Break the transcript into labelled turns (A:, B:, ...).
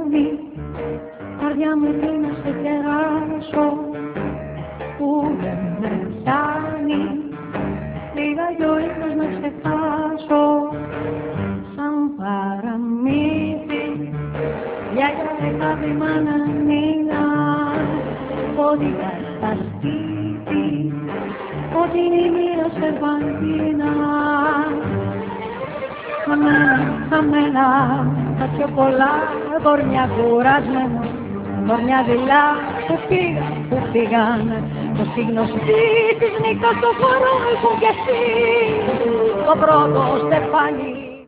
A: φτάνει, καρδιά μου τι να σε κεράσω, που δεν με πιάνει, λίγα ο ύπνος να ξεχάσω. Σαν παραμύθι, γιαγιά έκαβη μάνα νύνα, πόδια στα σπίτι, ότι η μοίρα σε βαντίνα. Χαμένα, τα πιο πολλά κορμιά κουρασμένα, κορμιά δειλά που πήγαν, το σύγνωστή της νύχτας το χώρο έχουν κι εσύ, το πρώτο στεφάνι.